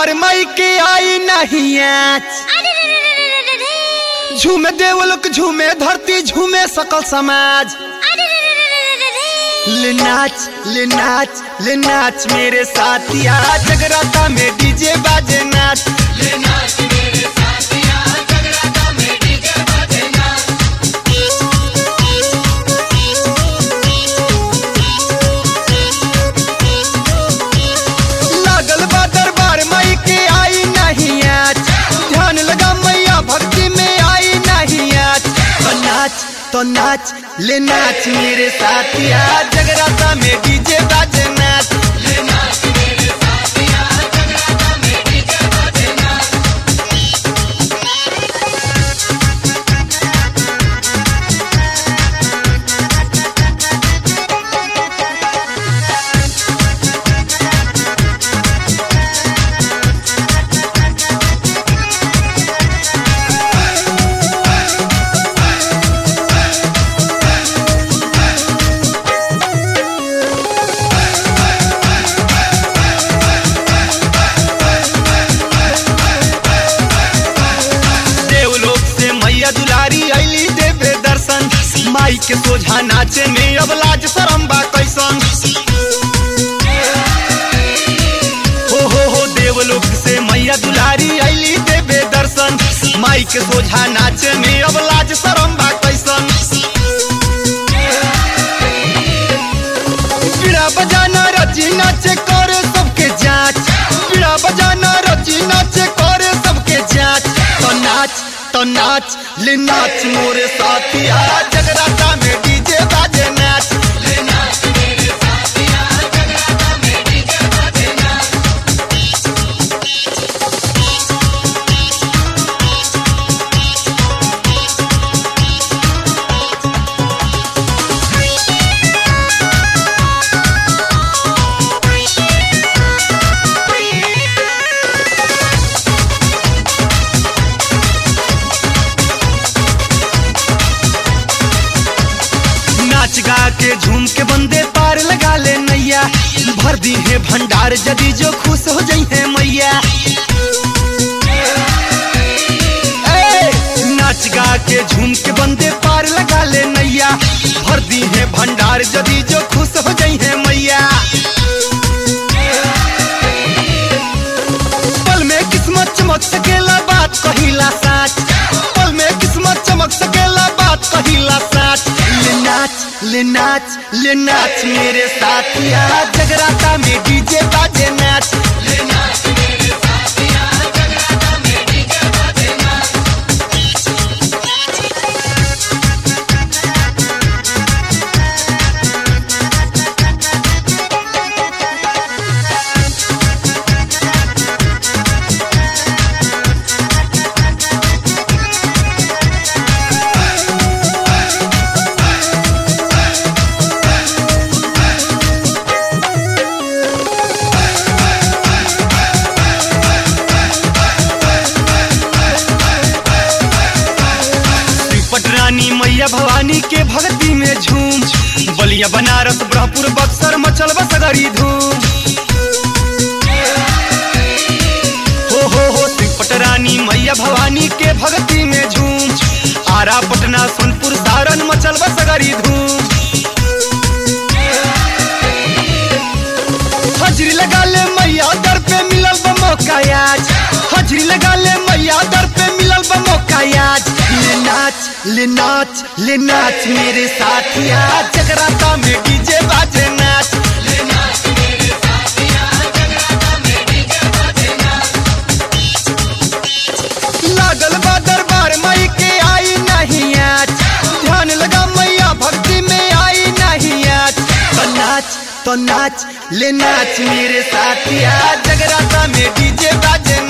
दरबार माई के आई नहीं आज। झूमे देवलोक झूमे धरती झूमे सकल समाज। ले नाच ले नाच ले नाच मेरे साथिया, जगराता में डीजे बाजे नाच। ले नाच मेरे साथिया, जगराता में डीजे बाजे नाच। लागल बा दरबार माई के आई नहीं आज। ध्यान लगा मैया भक्ति में आई नहीं आज। तो नाच ले नाच मेरे साथिया, जगराता में डीजे बाजे नाच। ले नाच मेरे साथिया, जगराता में डीजे बाजे नाच। माई के सोझा नाचे में अब लाज शरम बा कैसन। हो देवलोक से मैया दुलारी आईली देवे दर्शन। माई के सोझा नाचे में अब लाज शरम बा कैसन। पीड़ा बजाना रची नाचे करे सबके जांच। पीड़ा बजाना रची नाचे करे सबके जांच। तो नाच ले नाच मोरे साथिया, जगराता में डीजे बाजे नाच। ले नाच मेरे साथिया, जगराता में डीजे बाजे नाच। नाच गा के झूम के बंदे पार लगा ले नैया। भर दी है भंडार जदी जो खुश हो जाई है मैया। नाच गा के झूम के बंदे पार लगा ले नैया। भर दी है भंडार जदी जो खुश हो जाई है मैया। पल में किस्मत चमक सकेला बात कहिला साच। पल में किस्मत चमक सकेला बात कहिला साच। ले नाच मेरे साथिया, जगराता में डीजे बाजे नाच। ले नाच मेरे साथिया, जगराता में डीजे बाजे नाच। रानी मैया भवानी के भक्ति में झूम। बलिया बनारस ब्रह्मपुर बक्सर मचल बसगरी धूम। हो श्रीपट रानी मैया भवानी के भक्ति में झूम। आरा पटना सोनपुर सारण मचल बसगरी धूम। हाजिरी लगा ले मैया दर पे मिलल बा मौका आज। हाजिरी लगा ले मैया दर पे मिलल बा मौका आज। ले नाच मेरे साथिया, जगराता में डीजे बाजे नाच। ले नाच मेरे साथिया, जगराता में डीजे बाजे नाच। लागल बा दरबार माई के आई नहीं आज। ध्यान लगा मैया भक्ति में आई नहीं आज। तो नाच ले नाच मेरे साथिया, जगराता में डीजे बाजे